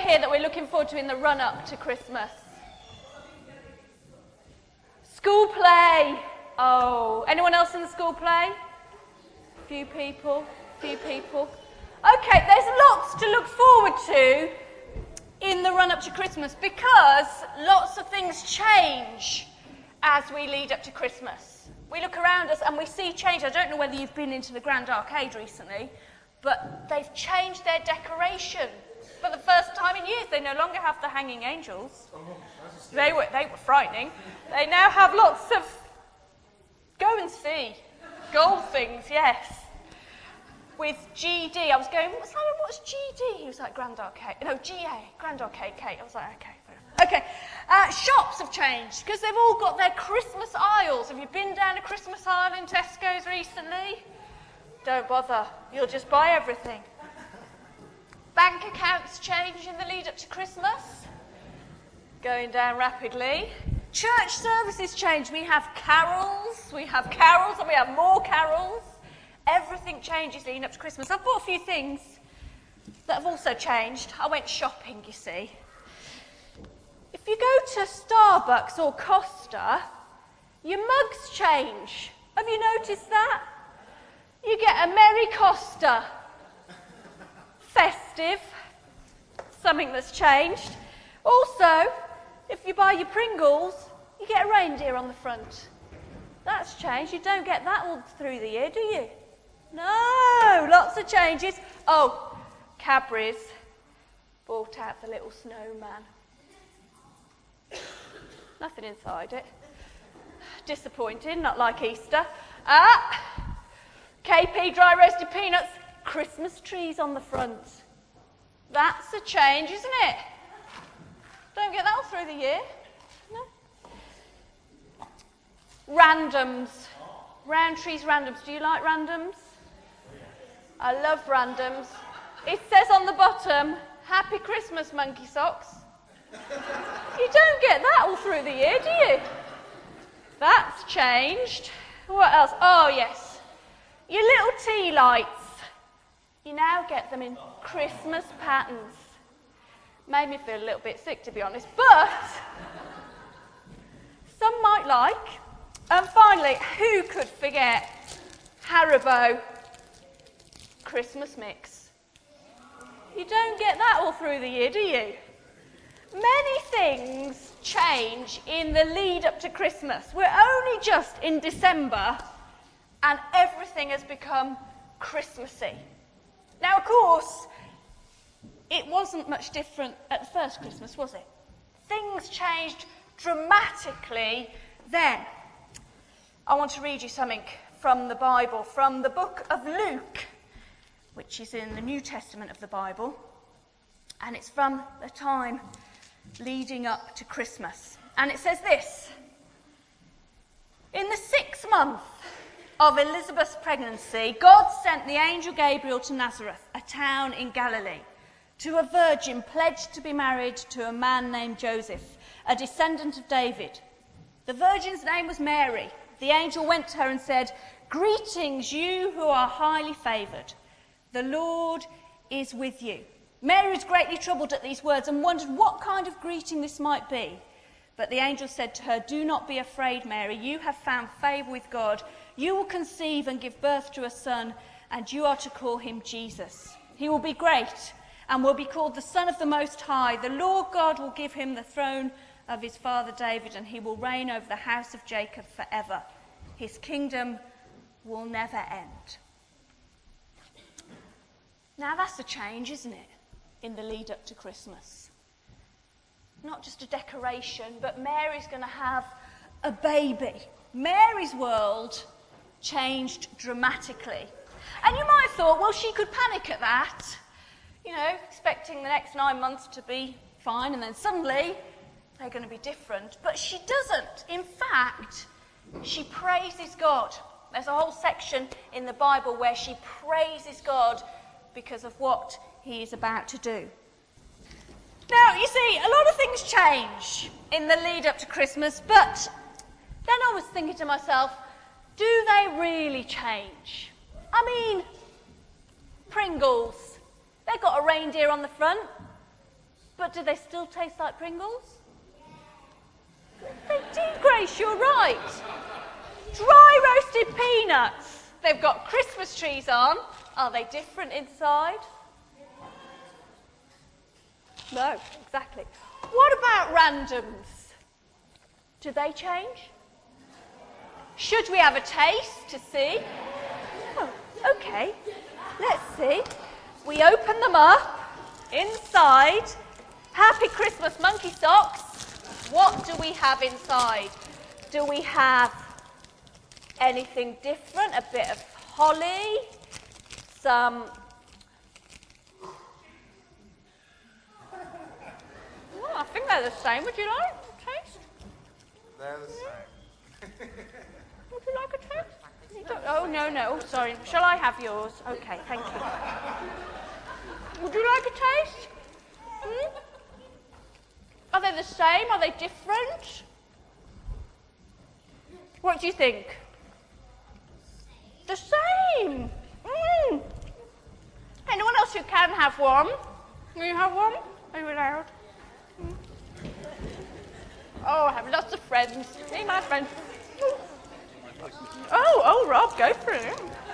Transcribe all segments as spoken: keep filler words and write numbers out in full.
here that we're looking forward to in the run-up to Christmas? School play. Oh, anyone else in the school play? A few people, a few people. Okay, there's lots to look forward to in the run-up to Christmas because lots of things change as we lead up to Christmas. We look around us and we see change. I don't know whether you've been into the Grand Arcade recently, but they've changed their decoration. For the first time in years, they no longer have the hanging angels. They were, they were frightening. They now have lots of go and see gold things, yes. With G D, I was going, Simon, what's G D? He was like, Grand Arcade. No, G A, Grand Arcade Kate. I was like, okay. Okay, uh, shops have changed because they've all got their Christmas aisles. Have you been down a Christmas aisle in Tesco's recently? Don't bother, you'll just buy everything. Bank accounts change in the lead up to Christmas. Going down rapidly. Church services change. We have carols, we have carols and we have more carols. Everything changes leading up to Christmas. I've bought a few things that have also changed. I went shopping, you see. If you go to Starbucks or Costa, your mugs change. Have you noticed that? You get a Merry Costa. Festive. Something that's changed. Also, if you buy your Pringles, you get a reindeer on the front. That's changed. You don't get that all through the year, do you? No, lots of changes. Oh, Cadbury's brought out the little snowman. Nothing inside it. Disappointing, not like Easter. Ah, K P dry roasted peanuts, Christmas trees on the front. That's a change, isn't it? Don't get that all through the year. No. Randoms. Roundtree's randoms. Do you like randoms? I love randoms. It says on the bottom, Happy Christmas, monkey socks. You don't get that all through the year, do you? That's changed. What else? Oh, yes. Your little tea lights. You now get them in Christmas patterns. Made me feel a little bit sick, to be honest, but some might like. And finally, who could forget Haribo Christmas mix? You don't get that all through the year, do you? Many things change in the lead up to Christmas. We're only just in December and everything has become Christmassy. Now, of course, it wasn't much different at the first Christmas, was it? Things changed dramatically then. I want to read you something from the Bible, from the book of Luke, which is in the New Testament of the Bible, and it's from the time leading up to Christmas. And it says this: in the sixth month of Elizabeth's pregnancy, God sent the angel Gabriel to Nazareth, a town in Galilee, to a virgin pledged to be married to a man named Joseph, a descendant of David. The virgin's name was Mary. The angel went to her and said, "Greetings, you who are highly favoured. The Lord is with you." Mary was greatly troubled at these words and wondered what kind of greeting this might be. But the angel said to her, "Do not be afraid, Mary. You have found favour with God. You will conceive and give birth to a son, and you are to call him Jesus. He will be great and will be called the Son of the Most High. The Lord God will give him the throne of his father David, and he will reign over the house of Jacob forever. His kingdom will never end." Now that's a change, isn't it, in the lead up to Christmas? Not just a decoration, but Mary's going to have a baby. Mary's world changed dramatically. And you might have thought, well, she could panic at that, you know, expecting the next nine months to be fine, and then suddenly they're going to be different. But she doesn't. In fact, she praises God. There's a whole section in the Bible where she praises God because of what he is about to do. Now, you see, a lot of things change in the lead up to Christmas, but then I was thinking to myself, do they really change? I mean, Pringles, they've got a reindeer on the front. But do they still taste like Pringles? They do, Grace, you're right. Dry roasted peanuts. They've got Christmas trees on. Are they different inside? No, exactly. What about randoms? Do they change? Should we have a taste to see? Oh, okay. Let's see. We open them up. Inside, Happy Christmas monkey socks. What do we have inside? Do we have anything different? A bit of holly, some... Oh, I think they're the same. Would you like a taste? They're the same. Would you like a taste? You don't- Oh, no, no. Sorry. Shall I have yours? Okay, thank you. Would you like a taste? Hmm? Are they the same? Are they different? What do you think? The same. Mm. Anyone else who can have one? Can you have one? Are you allowed? Mm. Oh, I have lots of friends. Me, my friends. Oh, oh, Rob, go for it.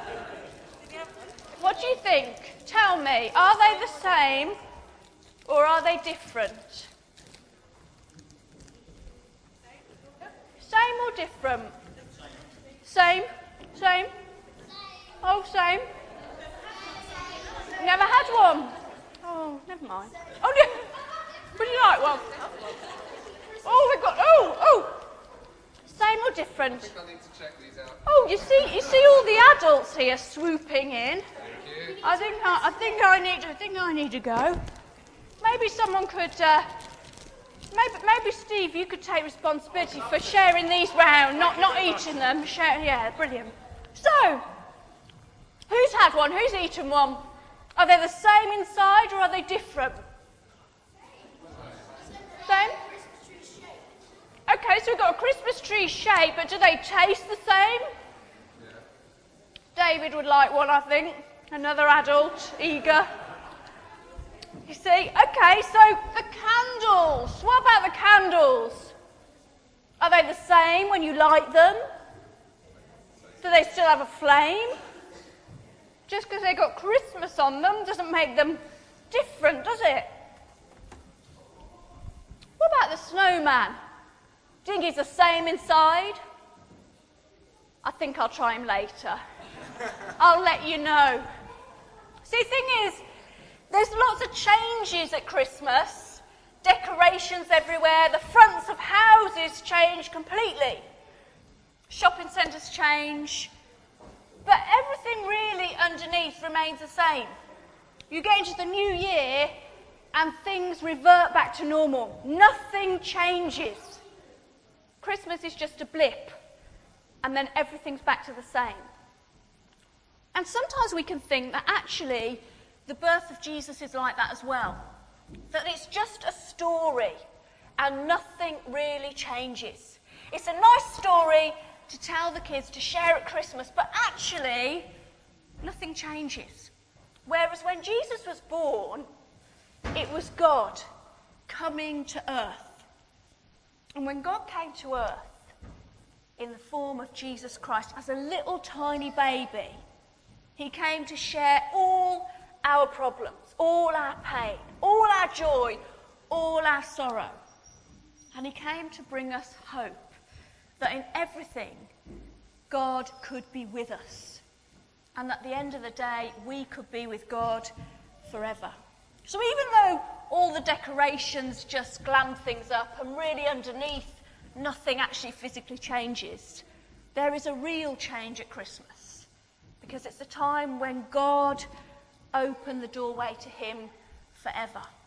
What do you think? Tell me, are they the same or are they different? Same or different? Same? Same? Oh, same? Never had one? Oh, never mind. Oh, no. Would you like one? Oh, we've got, oh, oh. Same or different? I think I need to check these out. Oh, you see, you see all the adults here swooping in. Thank you. I think I, I think I need, I think I need to go. Maybe someone could, uh, maybe, maybe Steve, you could take responsibility for sharing these round, not not eating them. Share, yeah, brilliant. So, who's had one? Who's eaten one? Are they the same inside or are they different? Same? Okay, so we've got a Christmas tree shape, but do they taste the same? Yeah. David would like one, I think. Another adult, eager. You see? Okay, so the candles. What about the candles? Are they the same when you light them? Do they still have a flame? Just because they've got Christmas on them doesn't make them different, does it? What about the snowman? Do you think he's the same inside? I think I'll try him later. I'll let you know. See, the thing is, there's lots of changes at Christmas. Decorations everywhere. The fronts of houses change completely. Shopping centres change. But everything really underneath remains the same. You get into the new year and things revert back to normal. Nothing changes. Christmas is just a blip, and then everything's back to the same. And sometimes we can think that actually the birth of Jesus is like that as well. That it's just a story, and nothing really changes. It's a nice story to tell the kids, to share at Christmas, but actually nothing changes. Whereas when Jesus was born, it was God coming to earth. And when God came to earth in the form of Jesus Christ as a little tiny baby, he came to share all our problems, all our pain, all our joy, all our sorrow. And he came to bring us hope that in everything God could be with us. And at the end of the day, we could be with God forever. So even though all the decorations just glam things up and really underneath nothing actually physically changes, there is a real change at Christmas. Because it's a time when God opened the doorway to him forever.